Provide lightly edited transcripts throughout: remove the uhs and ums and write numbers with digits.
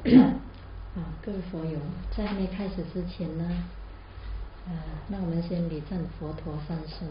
各位佛友，在还没开始之前呢，那我们先礼赞佛陀三声。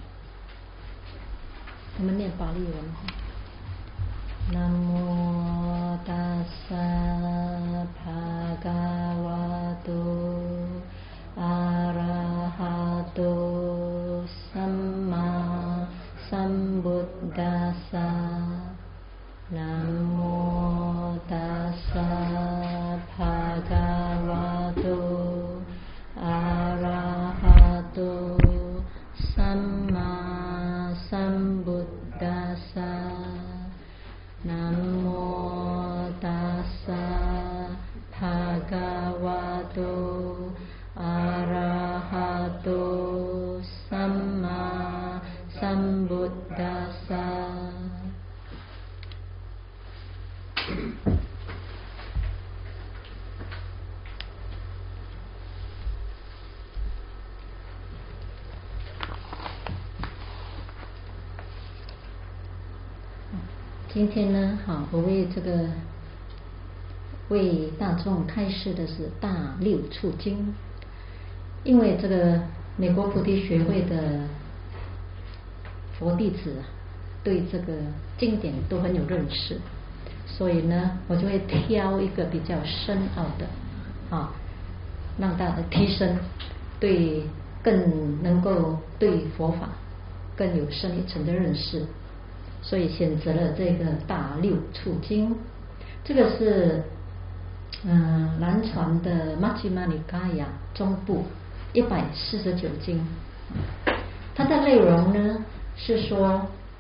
我们念巴利文。南无大萨帕嘎瓦多阿拉哈多萨玛萨布达萨。南无大萨帕嘎瓦多阿拉哈多萨玛萨布达萨。南无大萨帕嘎瓦多阿拉哈多萨玛萨布达萨。今天呢，我为大众开示的是大六处经，因为这个美国菩提学会的佛弟子对这个经典都很有认识，所以呢，我就会挑一个比较深奥的让大家提升对更能够对佛法更有深一层的认识。所以选择了这个大六处经，这个是南传的玛吉玛尼嘎亚中部149经。它的内容呢是说，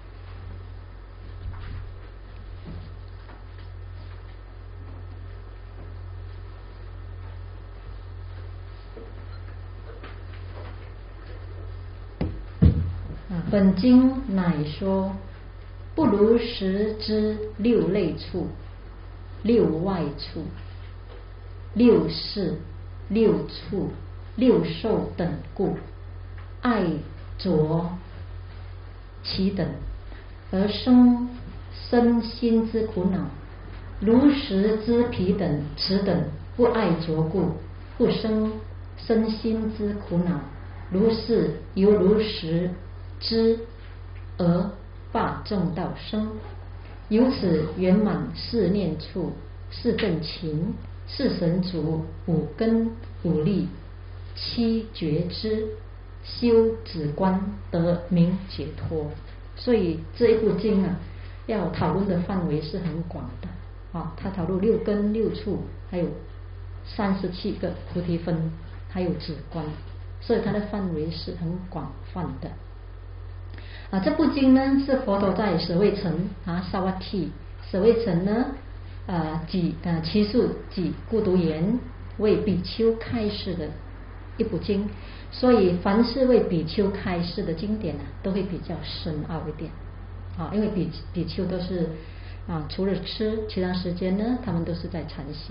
本经乃说不如实之六类处、六外处、六事、六处、六受等故，爱着其等，而生身心之苦恼。如实之彼等此等不爱着故，不生身心之苦恼。如是犹如实知而罢正道生。由此圆满四念处、四正勤、四神足、五根、五力、七觉知，修止观，得明解脱。所以这一部经要讨论的范围是很广的它讨论六根、六处，还有37个菩提分，还有止观，所以它的范围是很广泛的。这部经呢是佛陀在舍卫城萨瓦提，舍卫城呢祇树给孤独园为比丘开示的一部经，所以凡是为比丘开示的经典都会比较深奥一点因为比丘都是除了吃，其他时间呢他们都是在禅修。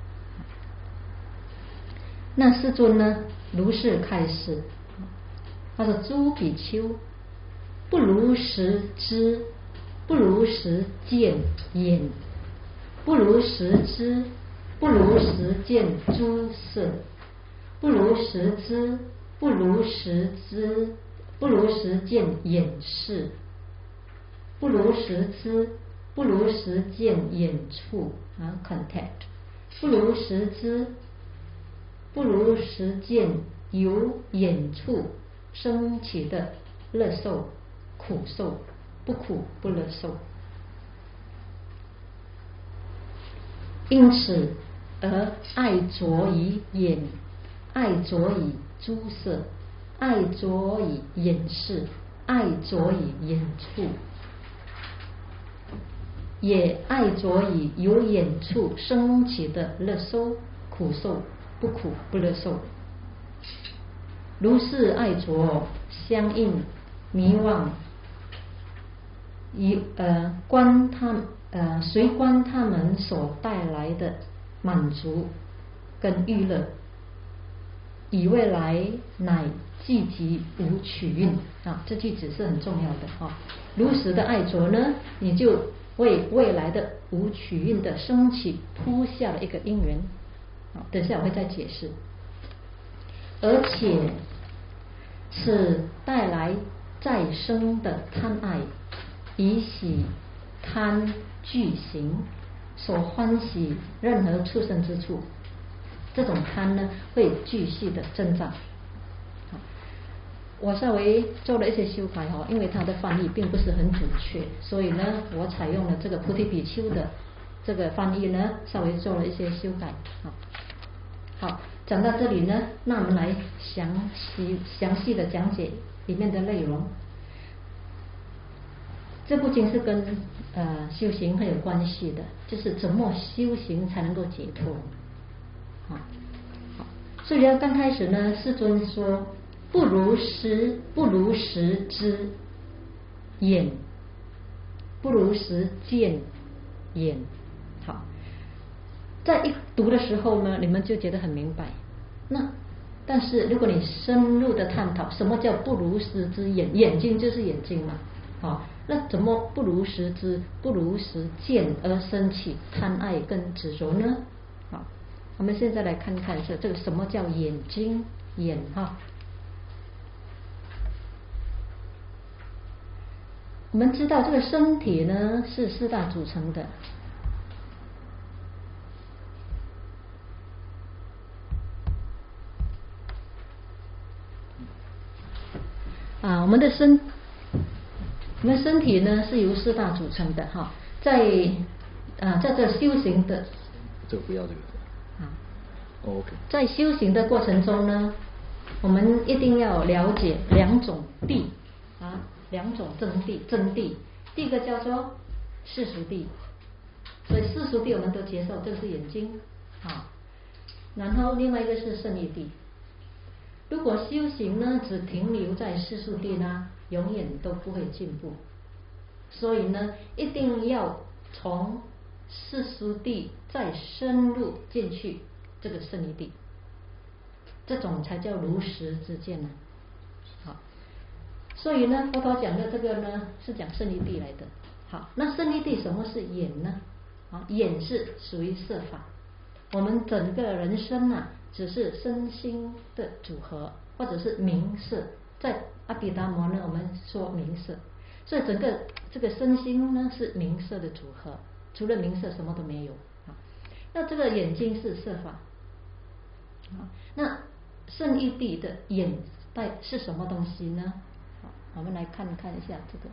那世尊呢如是开示，他说：诸比丘，不如实知，不如实见眼，不如实知，不如实见诸色，不如实知，不如实知，不如实见眼识，不如实知，不如实见眼处contact， 不如实知，不如实见由眼处升起的乐受、苦受、不苦不乐受。因此而爱着于眼，爱着于诸色，爱着于眼识，爱着于眼处，也爱着于由眼处升起的乐受、苦受、不苦不乐受。如是爱着相应迷妄，随观他们所带来的满足跟娱乐， 以未来乃寂极无取运啊，这句子是很重要的啊。如实的爱着呢，你就为未来的无取运的升起铺下了一个因缘啊。等下我会再解释。而且是带来再生的贪爱，以喜贪具行所欢喜任何畜生之处，这种贪呢会继续的增长。我稍微做了一些修改因为它的翻译并不是很准确，所以呢我采用了这个菩提比丘的这个翻译呢，稍微做了一些修改。好，讲到这里呢，那我们来详细的讲解里面的内容。这部经是跟修行很有关系的，就是怎么修行才能够解脱。好，所以刚开始呢，世尊说不如实知眼，不如实见眼。好，在一读的时候呢，你们就觉得很明白。但是如果你深入的探讨，什么叫不如实知眼？眼睛就是眼睛嘛。好，那怎么不如实知、不如实见而生起贪爱跟执着呢？好，我们现在来看看这个什么叫眼睛眼哈。我们知道这个身体呢是四大组成的。我们身体呢是由四大组成的哈，在这修行的这个不要这个OK， 在修行的过程中呢，我们一定要了解两种谛两种真谛。第一个叫做世俗谛，所以世俗谛我们都接受，这个是眼睛然后另外一个是胜义谛。如果修行呢只停留在世俗谛呢，永远都不会进步。所以呢，一定要从世俗谛再深入进去这个胜义谛，这种才叫如实之见呢。好，所以呢，佛陀讲的这个呢是讲胜义谛来的。好，那胜义谛什么是眼呢？眼是属于色法。我们整个人生只是身心的组合，或者是名色。在阿毗达摩呢，我们说名色，所以整个这个身心呢是名色的组合，除了名色什么都没有。那这个眼睛是色法，那胜义谛的眼是什么东西呢？好，我们来看一下这个。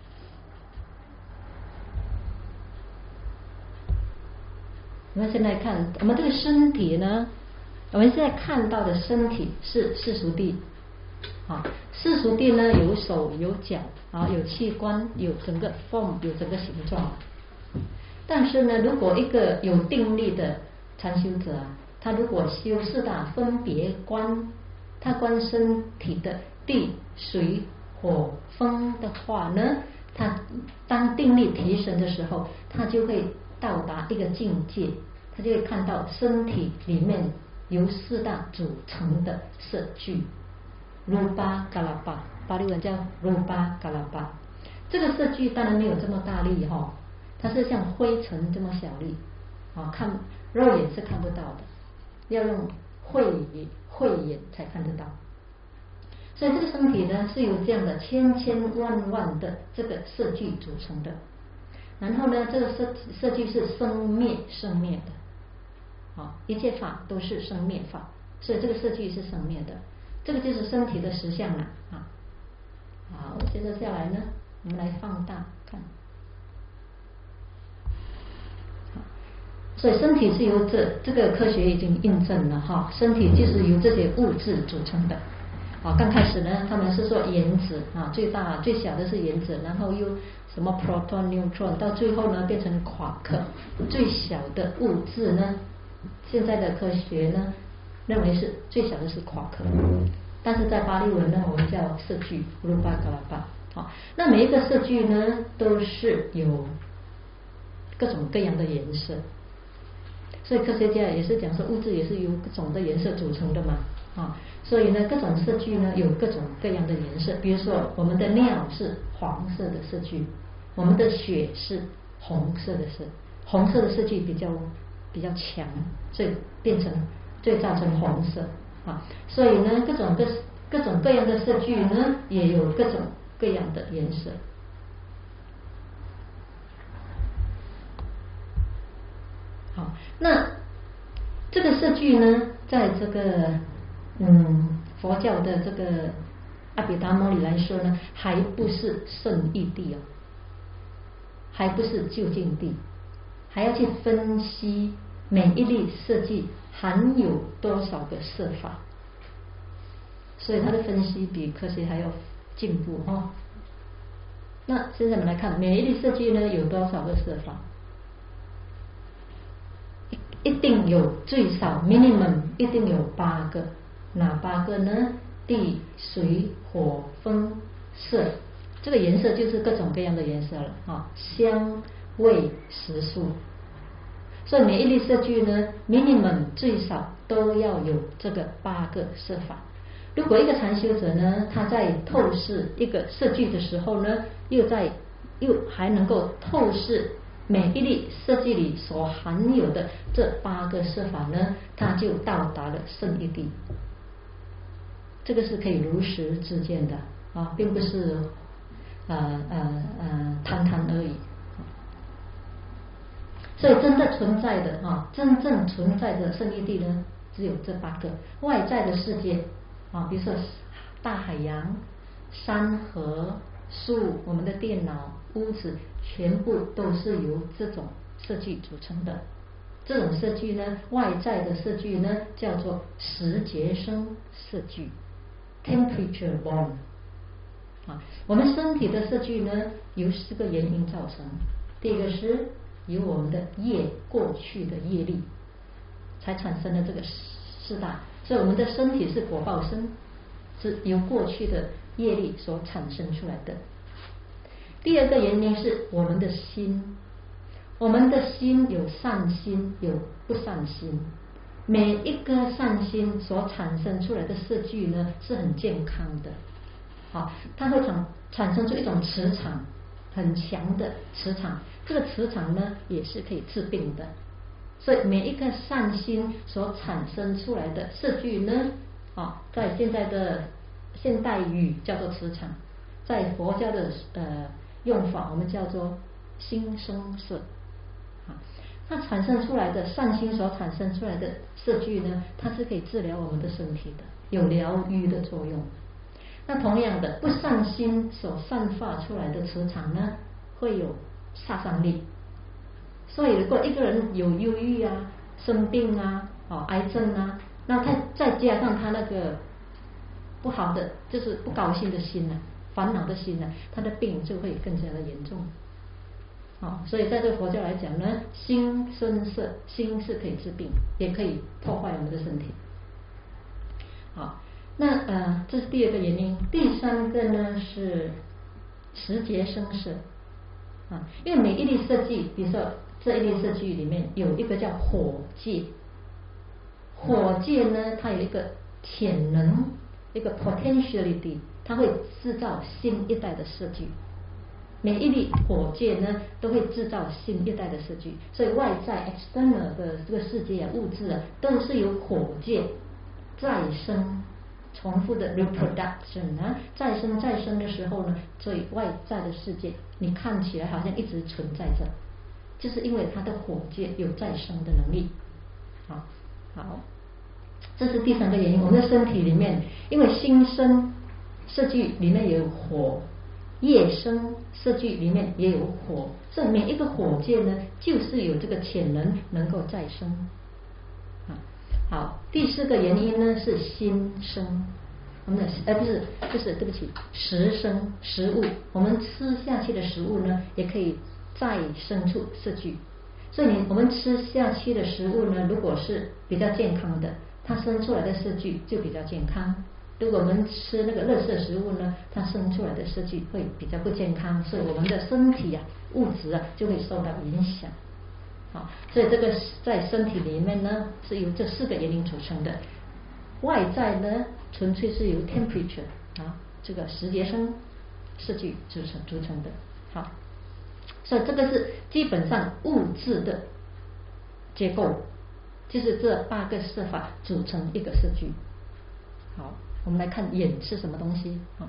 我们现在看我们这个身体呢，我们现在看到的身体是世俗谛。世俗谛呢有手有脚有器官，有整个 form， 有整个形状。但是呢，如果一个有定力的禅修者他如果修四大分别观，他观身体的地水火风的话呢，他当定力提升的时候，他就会到达一个境界，他就会看到身体里面由四大组成的色聚。Rupa Kalapa， 巴利文叫 Rupa Kalapa。 这个色聚当然没有这么大力它是像灰尘这么小粒看肉眼是看不到的，要用慧眼才看得到。所以这个身体呢是由这样的千千万万的这个色聚组成的。然后呢，这个色聚是生灭的一切法都是生灭法，所以这个色聚是生灭的。这个就是身体的实相了好，接着下来呢，我们来放大看。所以身体是由这个科学已经印证了身体就是由这些物质组成的。刚开始呢，他们是说原子最大最小的是原子，然后又什么 proton neutron， 到最后呢变成夸克，最小的物质呢，现在的科学呢认为是最小的是夸克，但是在巴利文呢我们叫色聚 Rupa Kalapa。那每一个色聚呢都是有各种各样的颜色，所以科学家也是讲说物质也是由各种的颜色组成的嘛啊。所以呢，各种色聚呢有各种各样的颜色。比如说，我们的尿是黄色的色聚，我们的血是红色的色，红色的色聚比较强，所以造成红色啊。所以呢，各种各样的色聚呢，也有各种各样的颜色。好，那这个色聚呢，在这个佛教的这个阿毗达摩里来说呢，还不是圣义谛哦，还不是究竟谛，还要去分析每一粒色聚含有多少个色法，所以它的分析比科学还要进步哈。那现在我们来看每一粒色聚呢有多少个色法，一定有最少 minimum 一定有8个，哪8个呢？地水火风色，这个颜色就是各种各样的颜色了啊，香味食素。所以每一粒色聚呢 minimum 最少都要有这个8个色法。如果一个禅修者呢，他在透视一个色聚的时候呢，又还能够透视每一粒色聚里所含有的这8个色法呢，他就到达了圣义谛。这个是可以如实知见的啊，并不是谈谈而已。所以真正存在的圣义谛呢，只有这8个。外在的世界啊，比如说大海洋、山河、树、我们的电脑、屋子，全部都是由这种色聚组成的。这种色聚呢，外在的色聚呢，叫做时节生色聚 （temperature born）。啊，我们身体的色聚呢，由4个原因造成。第一个是由我们的过去的业力才产生了这个4大，所以我们的身体是果报身，是由过去的业力所产生出来的。第二个原因是我们的心，我们的心有善心有不善心，每一个善心所产生出来的色聚呢，是很健康的。好，它会产生出一种磁场，很强的磁场，这个磁场呢也是可以治病的。所以每一个善心所产生出来的色聚呢，在现在的现代语叫做磁场，在佛教的用法我们叫做心声色。它产生出来的善心所产生出来的色聚呢，它是可以治疗我们的身体的，有疗愈的作用。那同样的，不善心所散发出来的磁场呢，会有杀伤力。所以如果一个人有忧郁啊、生病啊、癌症啊，那他再加上他那个不好的，就是不高兴的心呢、烦恼的心呢，他的病就会更加的严重。所以在这个佛教来讲呢，心生色，心是可以治病，也可以破坏我们的身体。好，那这是第2个原因。第3个呢是时节生色因为每一粒色聚，比如说这一粒色聚里面有一个叫火界，火界呢它有一个潜能，一个 potentiality， 它会制造新一代的色聚。每一粒火界呢都会制造新一代的色聚，所以外在 external 的这个世界物质都是由火界再生重复的 reproduction 再生的时候呢，所以外在的世界你看起来好像一直存在着，就是因为它的火界有再生的能力。好，这是第3个原因。我们的身体里面，因为心生色聚里面有火，业生色聚里面也有火，所以每一个火界呢，就是有这个潜能能够再生。好，第4个原因呢是心生，我们的对不起，食生食物，我们吃下去的食物呢，也可以再生出色聚。所以我们吃下去的食物呢，如果是比较健康的，它生出来的色聚就比较健康。如果我们吃那个垃圾食物呢，它生出来的色聚会比较不健康，所以我们的身体物质就会受到影响。所以这个在身体里面呢，是由这4个原因组成的。 外在呢纯粹是由 temperature 啊这个时节生色聚组成的。好，所以这个是基本上物质的结构，就是这8个色法组成一个色聚。好，我们来看眼是什么东西啊？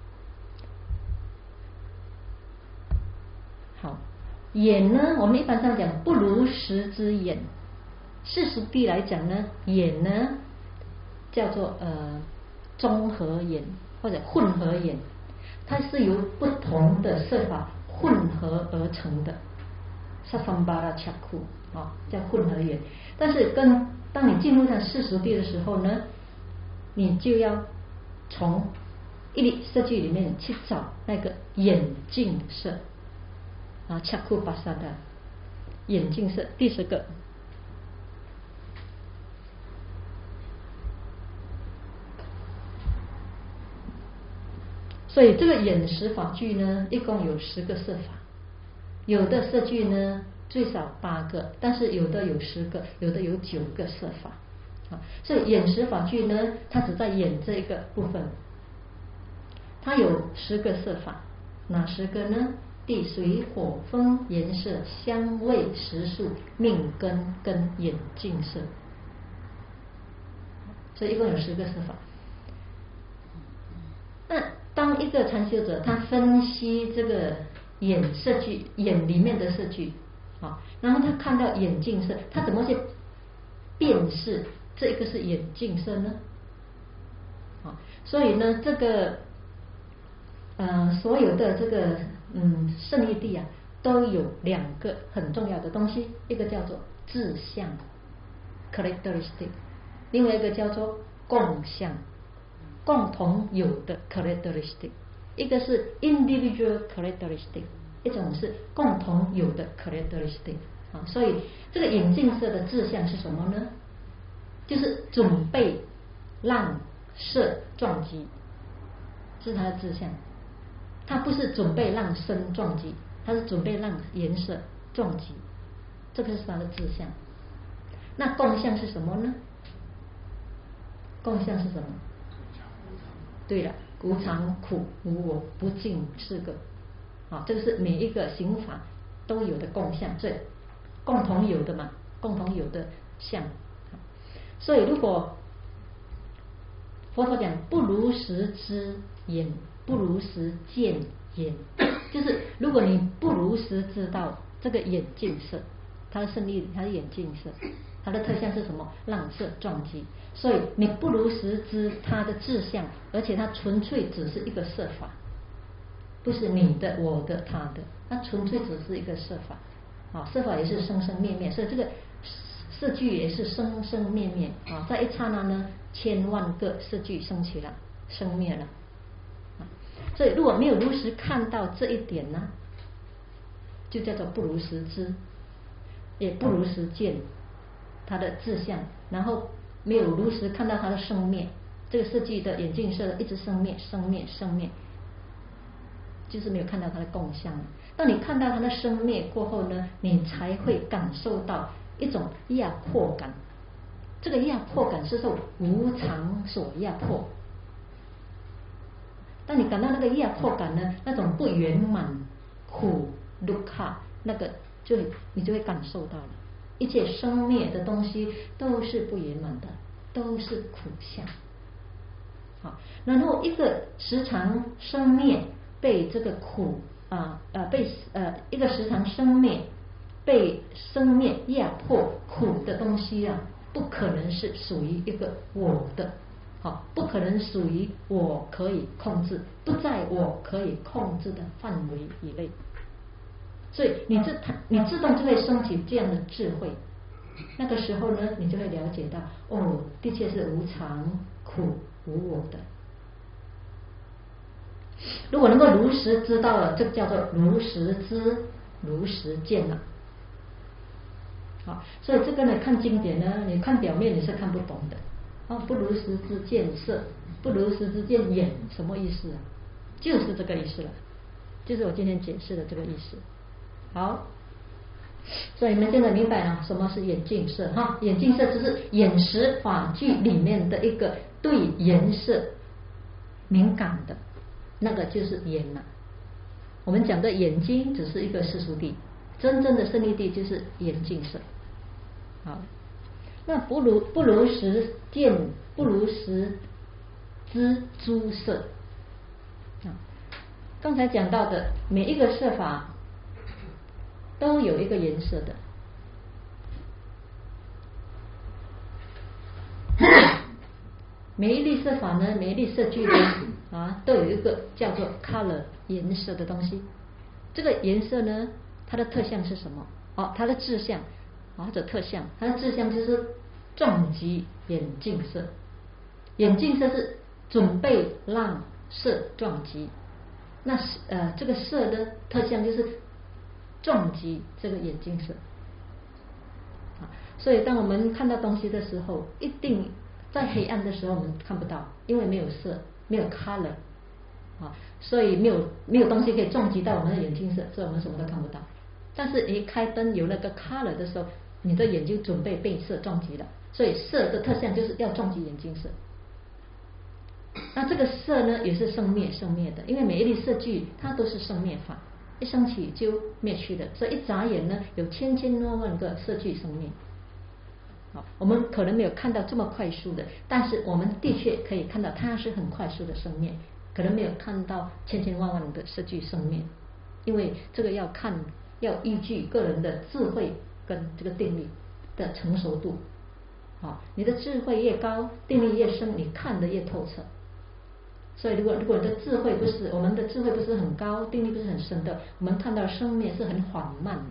好，眼呢，我们一般上讲不如实之眼。事实地来讲呢，眼呢叫做综合眼或者混合眼，它是由不同的色法混合而成的。Sasambara Chakku 啊，叫混合眼。但是当你进入到世俗地的时候呢，你就要从一粒色聚里面去找那个眼镜色啊 ，Chakku Pasada 眼镜色。第10个。所以这个眼识法聚呢，一共有10个色法，有的色聚呢最少8个，但是有的有10个，有的有9个色法啊。所以眼识法聚呢，它只在眼这一个部分，它有10个色法，哪10个呢？地水火风颜色香味食宿命根跟眼镜色，所以一共有10个色法。那当一个禅修者他分析这个眼色聚，眼里面的色聚啊，然后他看到眼镜色，他怎么去辨识这个是眼镜色呢？啊，所以呢，这个所有的这个圣义地啊，都有2个很重要的东西，一个叫做志向 characteristic， 另外一个叫做共相。共同有的 characteristic， 一个是 individual characteristic， 一种是共同有的 characteristic 啊。所以这个眼镜色的志向是什么呢？就是准备让色撞击，这是它的志向。它不是准备让声撞击，它是准备让颜色撞击，这个是它的志向。那共相是什么呢？共相是什么？对了，无常、苦、无我、不净4个，啊，这个是每一个行法都有的共相，这共同有的嘛，共同有的相。所以如果佛陀讲不如实知眼，不如实见眼，就是如果你不如实知道这个眼镜色，它的胜利，它的眼镜色，它的特相是什么？让色撞击。所以你不如实知它的志向，而且它纯粹只是一个色法，不是你的、我的、他的，它纯粹只是一个色法。啊，色法也是生生灭灭，所以这个色聚也是生生灭灭啊，在一刹那呢，千万个色聚生起了，生灭了。所以如果没有如实看到这一点呢，就叫做不如实知，也不如实见它的志向，然后没有如实看到它的生灭，这个色聚的眼镜色一直生灭生灭生灭，就是没有看到它的共相。当你看到它的生灭过后呢，你才会感受到一种压迫感，这个压迫感是受无常所压迫。当你感到那个压迫感呢，那种不圆满、苦、dukkha，那个你就会感受到了，一切生灭的东西都是不圆满的，都是苦相。好，然后一个时常生灭被这个苦一个时常生灭被生灭压迫苦的东西啊，不可能是属于一个我的。好，不可能属于我可以控制，不在我可以控制的范围以内，所以你自动就会升起这样的智慧。那个时候呢，你就会了解到，哦，的确是无常、苦、无我的。如果能够如实知道了，这个叫做如实知、如实见了。好，所以这个呢，看经典呢，你看表面你是看不懂的。不如实知见色，不如实知见眼，什么意思啊？就是这个意思了，就是我今天解释的这个意思。好，所以你们现在明白了什么是眼镜色哈？眼镜色只是眼识法聚里面的一个对颜色敏感的，那个就是眼了。我们讲的眼睛只是一个世俗谛，真正的胜义谛就是眼净色。好，那不如实见，不如实知诸色。刚才讲到的每一个色法都有一个颜色的，每一粒色法呢，每一粒色句呢都有一个叫做 color 颜色的东西。这个颜色呢，它的特相是什么？它的志向或者特相，它的志向就是撞击眼净色。眼净色是准备让色撞击，那这个色的特相就是撞击这个眼净色。所以当我们看到东西的时候，一定在黑暗的时候我们看不到，因为没有色，没有 color 所以没有东西可以撞击到我们的眼睛色，所以我们什么都看不到。但是一开灯有那个 color 的时候，你的眼睛准备被色撞击了，所以色的特相就是要撞击眼睛色。那这个色呢，也是生灭的，因为每一粒色聚它都是生灭法，一升起就灭去的，所以一眨眼呢，有千千万万个色聚生灭。我们可能没有看到这么快速的，但是我们的确可以看到它是很快速的生灭，可能没有看到千千万万的色聚生灭，因为这个要依据个人的智慧跟这个定力的成熟度。你的智慧越高，定力越深，你看得越透彻。所以如果你的智慧不是，我们的智慧不是很高，定力不是很深的，我们看到生灭是很缓慢的。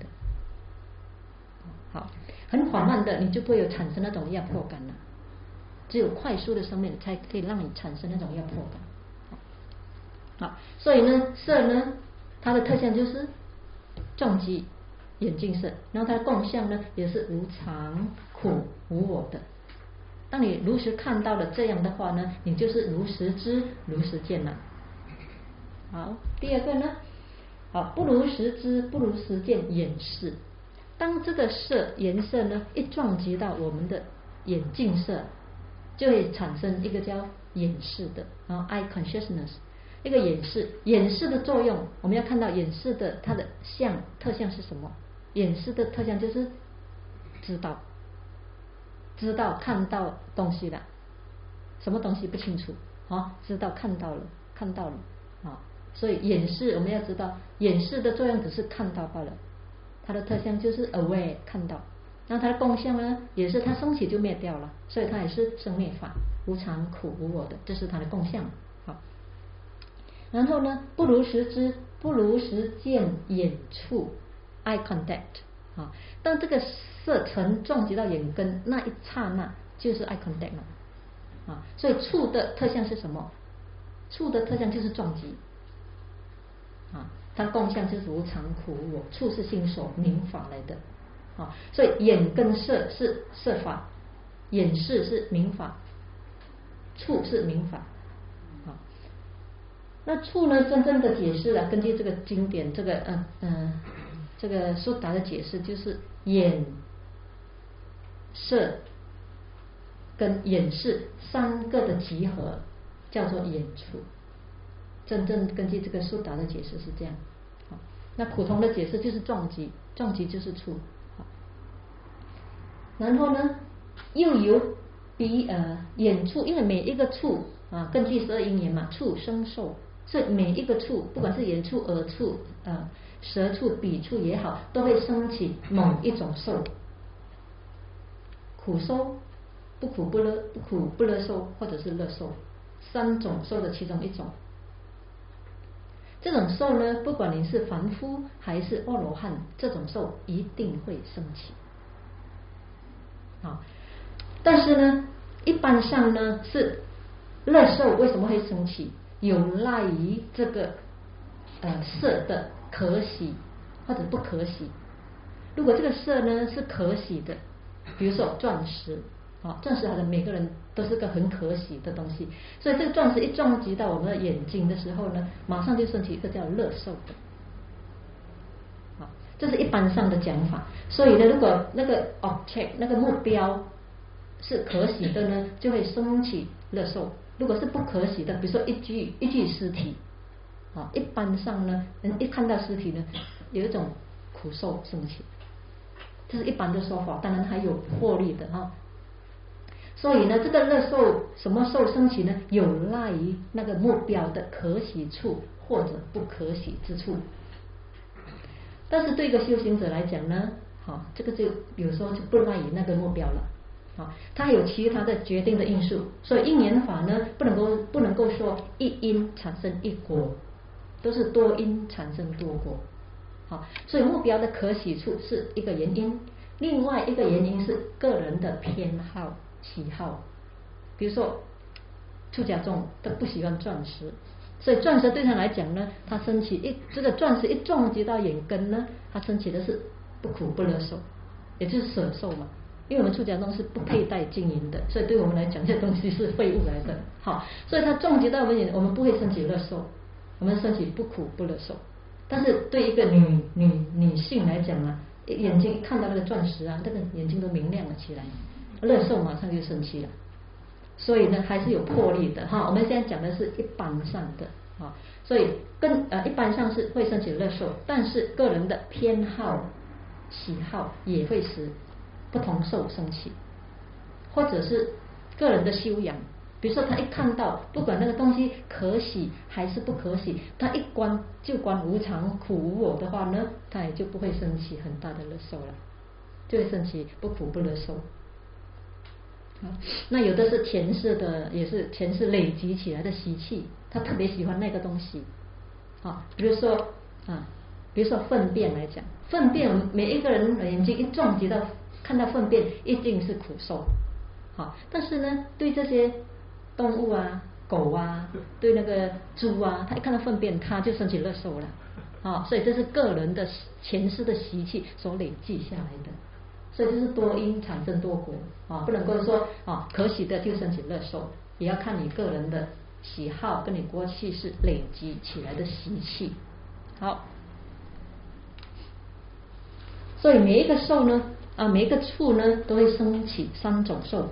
很缓慢的，你就不会有产生那种压迫感了。只有快速的生命才可以让你产生那种压迫感。所以呢，色呢，它的特相就是撞击眼净色，然后它的共相呢，也是无常、苦、无我的。当你如实看到了这样的话呢，你就是如实知、如实见了。好，第二个呢，不如实知、不如实见眼识。当这个颜色呢一撞击到我们的眼净色，就会产生一个叫眼识的eye consciousness。一个眼识的作用，我们要看到眼识的它的特相是什么？眼识的特相就是知道看到东西了，什么东西不清楚知道看到了所以眼识我们要知道，眼识的作用只是看到罢了。它的特相就是 aware 看到，然后它的共相呢，也是它升起就灭掉了，所以它也是生灭法，无常、苦、无我的，这是它的共相。然后呢，不如实知、不如实见眼触 eye contact。当这个色尘撞击到眼根那一刹那，就是 eye contact 了。所以触的特相是什么？触的特相就是撞击。它共相就是无常、苦、无我，触是心所明法来的。所以眼跟色是色法，眼识是明法，触是明法。那触呢，真正的解释根据这个经典，这个苏达的解释，就是眼、色跟眼识三个的集合，叫做眼触。真正根据这个苏达的解释是这样。那普通的解释就是撞击就是触。然后呢，又有比眼触，因为每一个触根据12因缘嘛，触生受，所以每一个触，不管是眼触、耳触、舌触、鼻触也好，都会升起某一种受，苦受、不苦不乐受，或者是乐受，三种受的其中一种。这种受呢，不管你是凡夫还是阿罗汉，这种受一定会升起。但是呢，一般上呢是乐受为什么会升起？有赖于这个色的可喜或者不可喜。如果这个色呢是可喜的，比如说钻石。钻石好像每个人都是个很可喜的东西，所以这个钻石一撞击到我们的眼睛的时候呢，马上就升起一个叫乐受的。这是一般上的讲法。所以呢，如果那个 object 那个目标是可喜的呢，就会升起乐受；如果是不可喜的，比如说一具尸体，一般上呢，人一看到尸体呢，有一种苦受升起，这是一般的说法，当然还有获利的哈。所以呢，这个乐受什么受升起呢？有赖于那个目标的可喜处或者不可喜之处。但是对一个修行者来讲呢，这个就有时候就不赖于那个目标了。它还有其他的决定的因素，所以因缘法呢，不能够说一因产生一果，都是多因产生多果。所以目标的可喜处是一个原因，另外一个原因是个人的偏好喜好。比如说出家众他不喜欢钻石，所以钻石对他来讲呢，他升起这个钻石一撞击到眼根呢，他升起的是不苦不乐受，也就是舍受嘛。因为我们出家众是不佩戴金银的，所以对我们来讲，这东西是废物来的。所以它撞击到我们眼，我们不会升起乐受，我们升起不苦不乐受。但是对一个女性来讲啊，眼睛一看到那个钻石啊，那个眼睛都明亮了起来，乐受马上就升起了。所以呢，还是有魄力的我们现在讲的是一般上的所以一般上是会升起乐受，但是个人的偏好喜好也会使不同受升起，或者是个人的修养。比如说他一看到不管那个东西可喜还是不可喜，他一观就观无常苦无我的话呢，他也就不会升起很大的乐受了，就会升起不苦不乐受。那有的是前世的，也是前世累积起来的习气，他特别喜欢那个东西比如说粪便来讲，粪便每一个人眼睛一撞击到看到粪便一定是苦受但是呢，对这些动物啊狗啊，对那个猪啊，他一看到粪便他就升起乐受了所以这是个人的前世的习气所累积下来的。所以就是多因产生多果不能够说可喜的就升起乐受，也要看你个人的喜好跟你过去是累积起来的习气。好，所以每一个受呢每一个处呢都会升起三种受。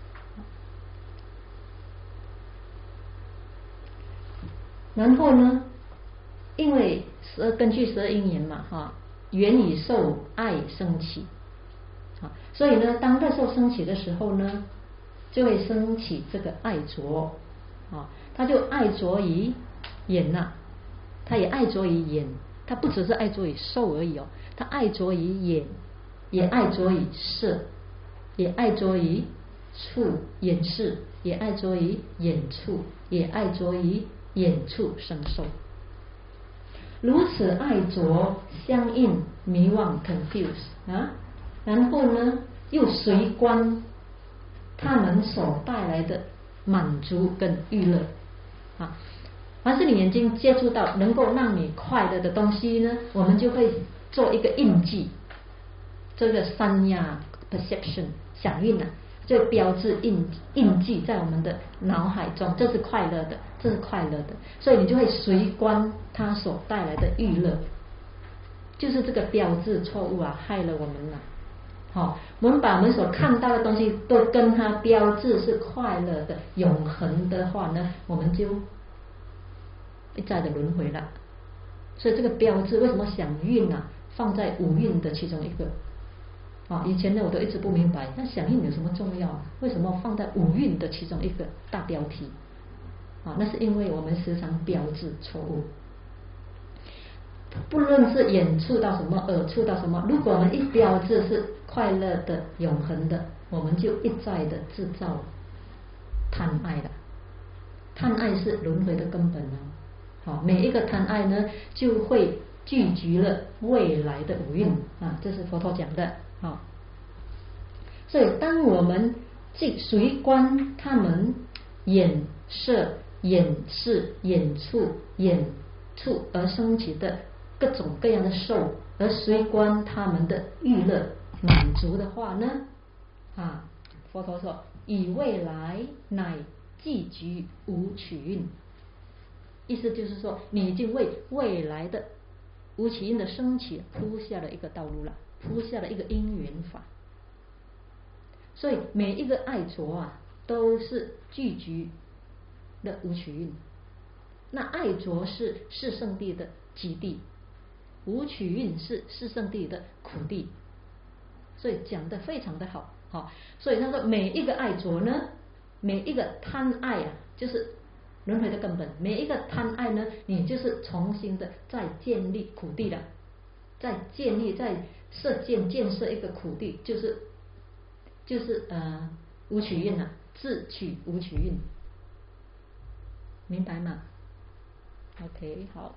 然后呢，因为根据12因缘嘛缘以受爱升起所以呢，当乐受升起的时候呢，就会升起这个爱着他就爱着于眼他也爱着于眼，他不只是爱着于受而已他爱着于眼，也爱着于色，也爱着于触眼识，也爱着于眼触，也爱着于眼触生受。如此爱着相应迷惘 confuse 然后呢又随观他们所带来的满足跟娱乐凡是你眼睛接触到能够让你快乐的东西呢，我们就会做一个印记，这个三亚 perception 响应就标志印记在我们的脑海中，这是快乐的，这是快乐的，所以你就会随观它所带来的娱乐，就是这个标志错误害了我们我们把我们所看到的东西都跟它标志是快乐的永恒的话呢，我们就一再的轮回了。所以这个标志为什么响应放在五蕴的其中一个以前呢我都一直不明白，那响应有什么重要为什么放在五蕴的其中一个大标题那是因为我们时常标志错误，不论是眼触到什么耳触到什么，如果我们一标志是快乐的永恒的，我们就一再的制造贪爱了。贪爱是轮回的根本每一个贪爱呢就会聚集了未来的五蕴这是佛陀讲的所以当我们随观他们眼色眼识眼触眼触而升起的各种各样的受，而随观他们的娱乐满足的话呢佛陀说以未来乃既局无取运，意思就是说你已经为未来的无起因的升起铺下了一个道路了，铺下了一个因缘法。 所以每一个爱着啊，都是聚集的无取蕴。那爱着是四圣谛的极地，无取蕴是四圣谛的苦地，所以讲得非常的好。好，所以他说每一个爱着呢，每一个贪爱啊，就是轮回的根本。每一个贪爱呢，你就是重新的再建立苦地了，再建立、再建设一个苦地，就是无取蕴啊，自取无取蕴，明白吗 ？OK， 好。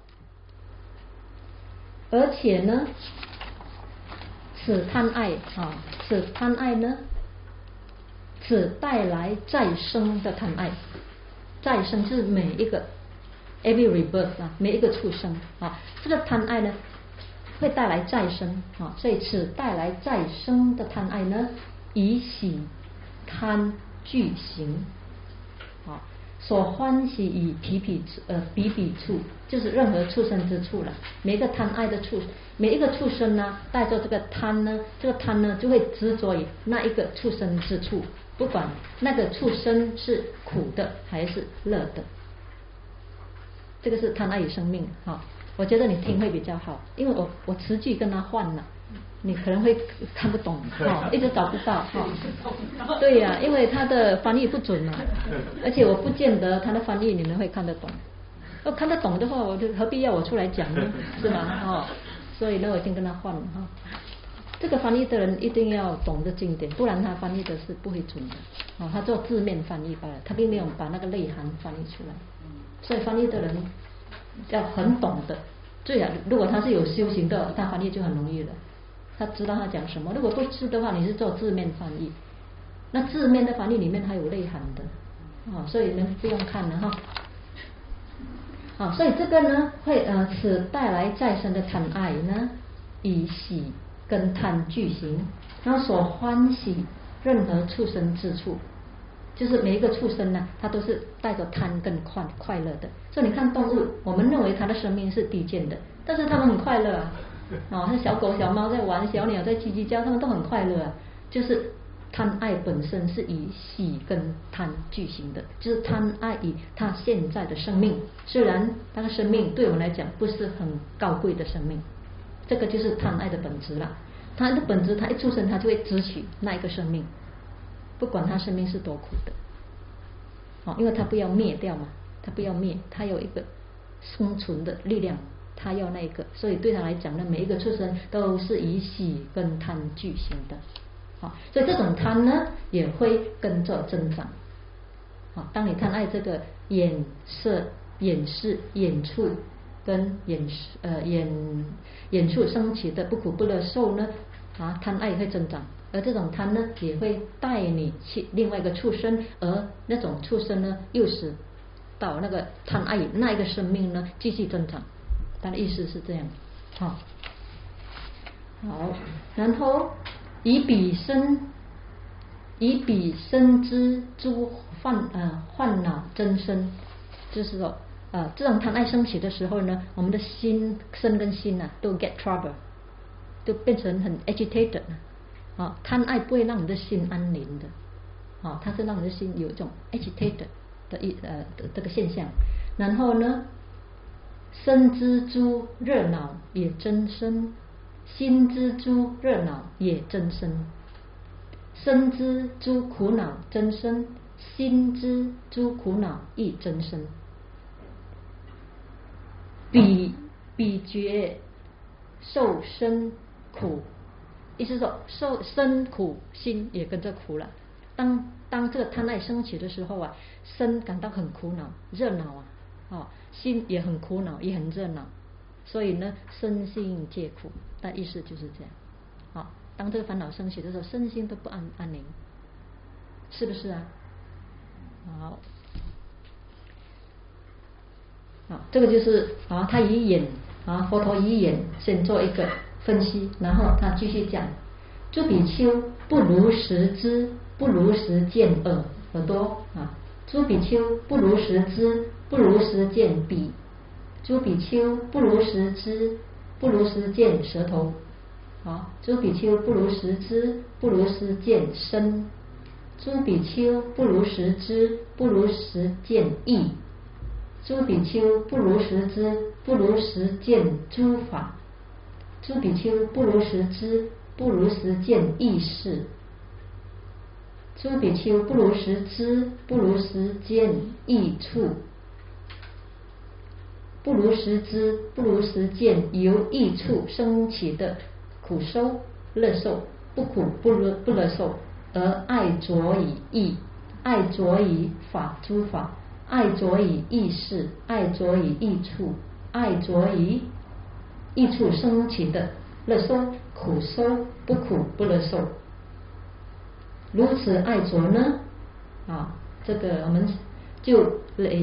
而且呢，此贪爱啊，此贪爱呢，只带来再生的贪爱。再生就是每一个 every rebirth 啊，每一个畜生啊，这个贪爱呢会带来再生啊，所以此带来再生的贪爱呢，以喜贪俱行啊，所欢喜以彼彼处，就是任何畜生之处了。每一个贪爱的每一个畜生呢，带着这个贪呢，这个贪呢就会执着于那一个畜生之处，不管那个畜生是苦的还是乐的。这个是贪爱与生命哈，我觉得你听会比较好，因为我词句跟他换了，你可能会看不懂哈，一直找不到哈。对呀，因为他的翻译不准嘛，而且我不见得他的翻译你们会看得懂。要看得懂的话，我就何必要我出来讲呢？是吗？哦，所以呢，我已经跟他换了哈。这个翻译的人一定要懂得经典，不然他翻译的是不会准的。哦，他做字面翻译罢了，他并没有把那个内涵翻译出来。所以翻译的人要很懂的，最好如果他是有修行的，他翻译就很容易了，他知道他讲什么。如果不是的话，你是做字面翻译，那字面的翻译里面还有内涵的，所以呢不用看了哈。所以这个呢会此带来再生的贪爱呢，以喜跟贪俱行，然后所欢喜任何畜生之处。就是每一个畜生呢，它都是带着贪跟快乐的。所以你看动物，我们认为它的生命是低贱的，但是它们很快乐啊。像小狗小猫在玩，小鸟在叽叽叫，它们都很快乐啊。就是贪爱本身是以喜跟贪俱行的，就是贪爱以它现在的生命，虽然它的生命对我们来讲不是很高贵的生命，这个就是贪爱的本质了。它的本质，它一出生它就会支取那一个生命。不管他生命是多苦的，因为他不要灭掉嘛，他不要灭，他有一个生存的力量，他要那个，所以对他来讲呢，每一个畜生都是以喜跟贪俱行的，所以这种贪呢也会跟着增长。当你贪爱这个眼色、眼识、眼触跟眼触升起的不苦不乐受呢，贪爱也会增长。而这种贪呢，也会带你去另外一个畜生，而那种畜生呢，又使到那个贪爱那一个生命呢继续增长。他的意思是这样，好，然后以彼生之诸患恼增生，就是说这种贪爱升起的时候呢，我们的身跟心都 get trouble， 都变成很 agitated。贪爱不会让你的心安宁的，它是让你的心有一种 agitated 的这个现象。然后呢，身之诸热恼也增生，心之诸热恼也增生，身之诸苦恼增生，心之诸苦恼亦增生。彼觉受身苦。意思说，受身苦，心也跟着苦了。当这个贪爱升起的时候身感到很苦恼、热恼心也很苦恼，也很热恼，所以呢，身心皆苦。但意思就是这样。当这个烦恼升起的时候，身心都不安宁，是不是啊？这个就是他以眼佛陀以眼先做一个分析，然后他继续讲：诸比丘不如实知，不如实见耳朵诸比丘不如实知，不如实见鼻；诸比丘不如实知，不如实见舌头；诸比丘不如实知，不如实见身； 诸比丘不如实知，不如实见义。诸比丘不如实知，不如实见诸法。诸比丘不如实知，不如实见义事。诸比丘不如实知，不如实见益处。不如实知，不如实见由益处生起的苦受、乐受，不苦不乐受，而爱着以义，爱着以法诸法，爱着以义事，爱着以益处，爱着以益处生起的乐受、苦受，不苦不乐受。如此爱着呢，这个我们就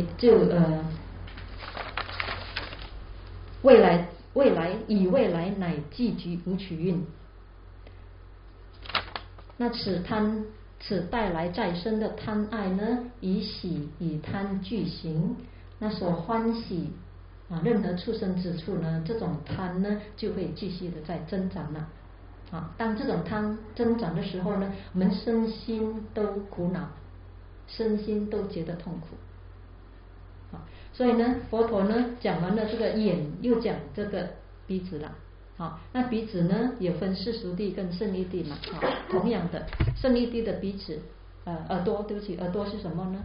未来以未来乃寄居无取运。那此带来再生的贪爱呢，以喜以贪俱行，那所欢喜任何畜生之处呢，这种贪呢就会继续的在增长了。当这种贪增长的时候呢，我们身心都苦恼，身心都觉得痛苦。所以呢，佛陀呢讲完了这个眼，又讲这个鼻子了。那鼻子呢也分世俗谛跟胜义谛嘛。同样的，胜义谛的鼻子，耳朵，对不起，耳朵是什么呢？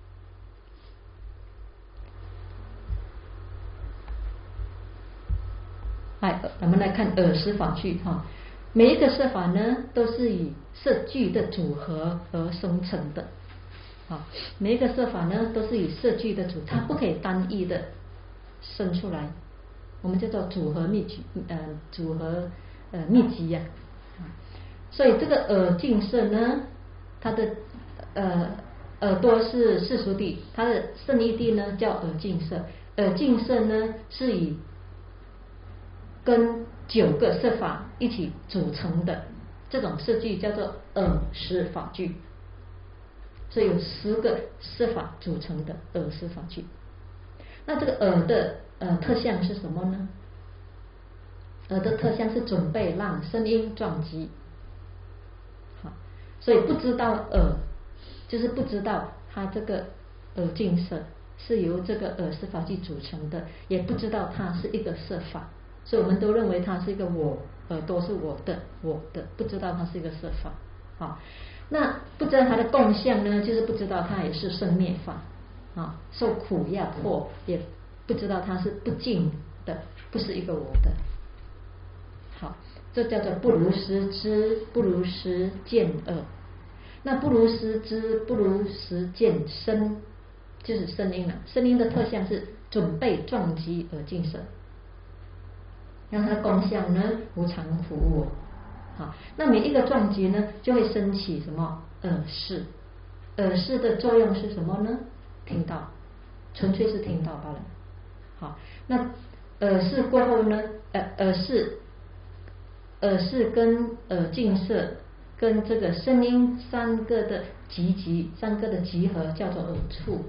我们来看耳识法具。每一个色法呢都是以色具的组合而生成的。每一个色法呢都是以色具的组，它不可以单一的生出来，我们叫做组合密集，密集呀。所以这个耳净色呢，它的耳朵是世俗谛，它的胜义谛呢叫耳净色。耳净色呢是以跟9个色法一起组成的，这种色具叫做耳识法具。所以有10个色法组成的耳识法具。那这个耳的特相是什么呢？耳的特相是准备让声音撞击。所以不知道耳，就是不知道它这个耳净色是由这个耳识法具组成的，也不知道它是一个色法，所以我们都认为它是一个我，耳朵是我的，不知道它是一个色法。那不知道它的共相呢，就是不知道它也是生灭法，受苦压迫，也不知道它是不净的，不是一个我的。这叫做不如实知，不如实见耳。那不如实知，不如实见声，就是声音了。声音的特相是准备撞击耳净色，让它的共相呢无常苦我。那每一个撞击呢，就会升起什么耳识？耳识的作用是什么呢？听到，纯粹是听到罢了。那耳识过后呢，耳识跟耳净色跟这个声音3个的集合叫做耳触。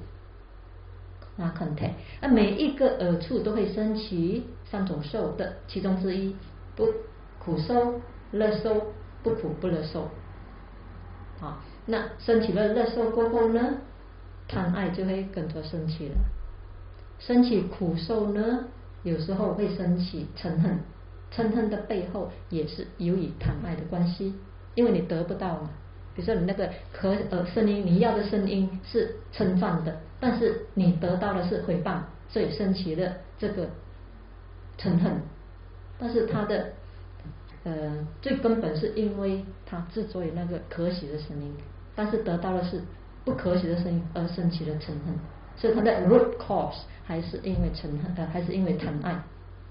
那每一个耳触都会升起3种受的其中之一，不苦受、乐受，不苦不乐受。那升起了乐受过后呢，贪爱就会跟着升起了。升起苦受呢，有时候会升起嗔恨，嗔恨的背后也是由于贪爱的关系，因为你得不到嘛。比如说你那个声音，你要的声音是称赞的，但是你得到的是诽谤，所以升起了这个嗔恨。但是它的最根本是因为他之所以那个可喜的声音，但是得到的是不可喜的声音而升起了嗔恨，所以它的 root cause 还是因为嗔恨，还是因为贪爱。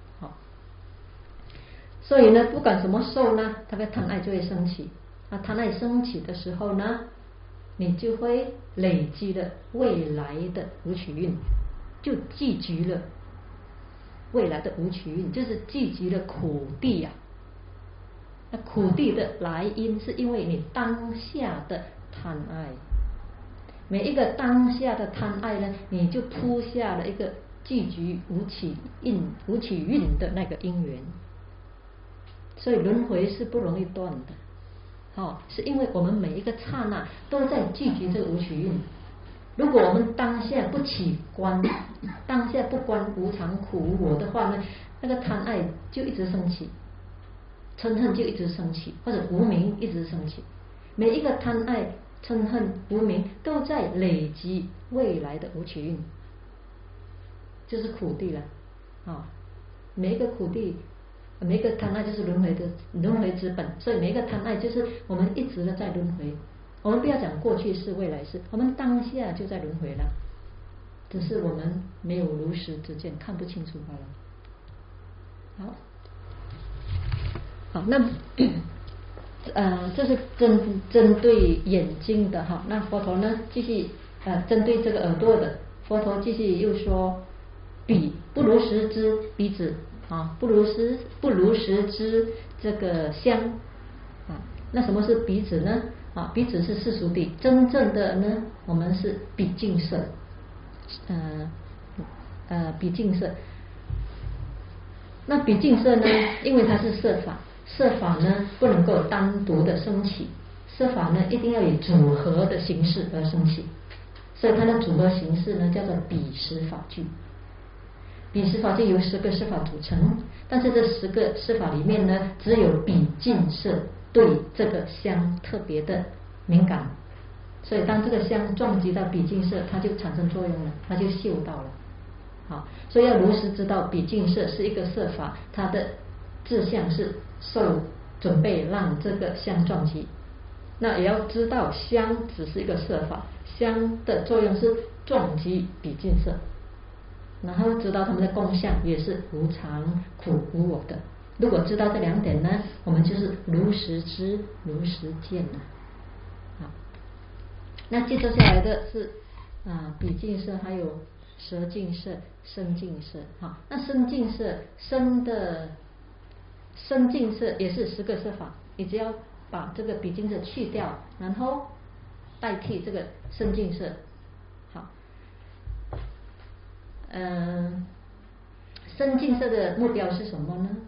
所以呢，不管什么受呢，它的贪爱就会升起。那贪爱升起的时候呢，你就会累积了未来的无取运，就聚集了未来的无取运，就是聚集了苦地啊。那苦地的来因是因为你当下的贪爱，每一个当下的贪爱呢，你就铺下了一个聚集无取运的那个因缘，所以轮回是不容易断的， 是因为我们每一个刹那都在聚集这个无取运。如果我们当下不起观，当下不观无常苦无我的话呢，那个贪爱就一直升起，嗔恨就一直升起，或者无明一直升起。每一个贪爱、嗔恨、无明都在累积未来的无取运，就是苦地了每一个苦地，每一个贪爱就是轮回之本，所以每一个贪爱就是我们一直的在轮回。我们不要讲过去式、未来式，我们当下就在轮回了，只是我们没有如实之见，看不清楚罢了。好，那这是针对眼睛的那佛陀呢继续针对这个耳朵的，佛陀继续又说，彼不如实之鼻子不如实之这个香那什么是鼻子呢？鼻子是世俗谛，真正的呢，我们是比净色，比净色。那比净色呢，因为它是色法，色法呢不能够单独的升起，色法呢一定要以组合的形式而升起，所以它的组合形式呢叫做比实法句。比实法句由10个色法组成，但是这10个色法里面呢，只有比净色对这个香特别的敏感，所以当这个香撞击到比净色，它就产生作用了，它就嗅到了。所以要如实知道比净色是一个色法，它的志向是受准备让这个香撞击。那也要知道香只是一个色法，香的作用是撞击比净色，然后知道它们的共相也是无常、苦、无我的。如果知道这2点呢，我们就是如实知、如实见了。那接着下来的是比净色，还有舌净色、身净色。那身净色，身净色也是10个色法，你只要把这个比净色去掉，然后代替这个身净色。身净色的目标是什么呢？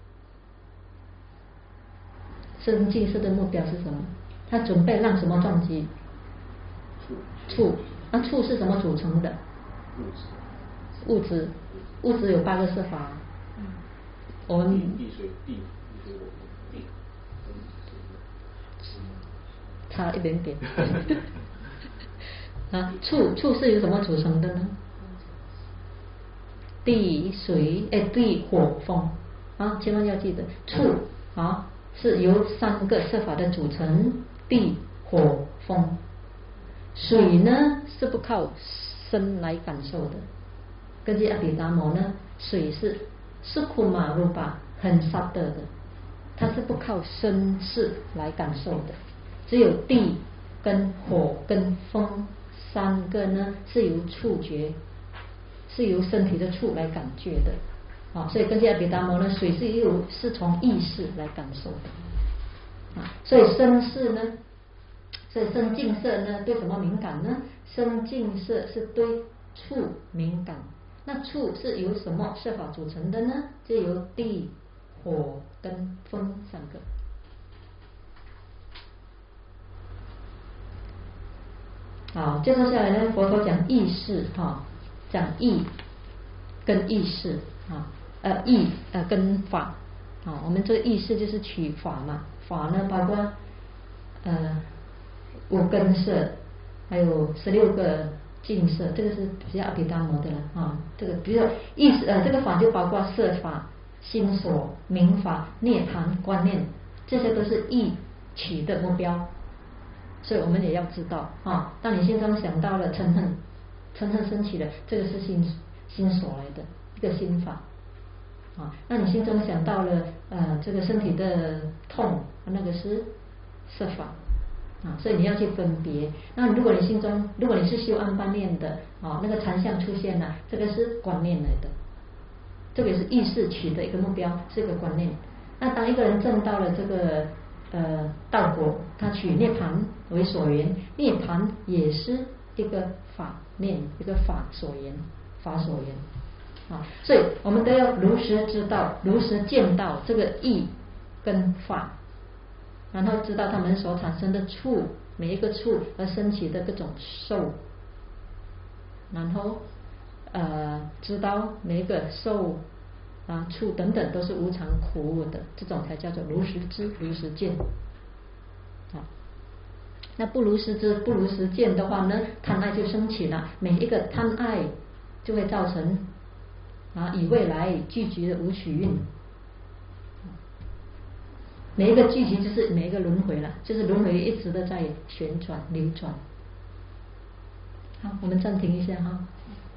身净色的目标是什么？它准备让什么撞击？触。那触是什么组成的？物质。物质有8个色法。我们差一点点。触是由什么组成的呢？地、水、地、火、风千万要记得，触是由3个色法的组成，地、火、风。水呢是不靠身来感受的，根据阿毗达摩呢，水是Sukkhuma Rupa，很subtle的，它是不靠身识来感受的。只有地跟火跟风3个呢是由触觉，是由身体的触来感觉的所以根据阿毗达摩呢，水是从意识来感受的所以身识呢，所以身净色呢对什么敏感呢？身净色是对触敏感。那触是由什么色法组成的呢？就由地、火跟风3个。好，接着下来呢，佛陀讲意识讲意跟意识意跟法我们这个意识就是取法嘛，法呢包括5根色，还有16个净色，这个是比较阿毗达摩的了这个比如意识这个法就包括色法、心所、明法、涅槃、观念，这些都是意取的目标。所以我们也要知道当你心中想到了嗔恨升起了，这个是心所来的一个心法那你心中想到了这个身体的痛，那个是色法所以你要去分别。那如果你是修安般念的那个禅相出现了，这个是观念来的，这个也是意识取的一个目标，是一个观念。那当一个人证到了这个道果，他取涅槃为所缘，涅槃也是一个法念，一个法所缘所以我们都要如实知道，如实见到这个意跟法然后知道他们所产生的处，每一个处而升起的各种受，然后知道每一个受处等等都是无常苦的，这种才叫做如实知如实见。那不如实知不如实见的话呢，贪爱就升起了，每一个贪爱就会造成以未来聚集的无取运，每一个聚集就是每一个轮回了，就是轮回一直的在旋转流转。好，我们暂停一下哈。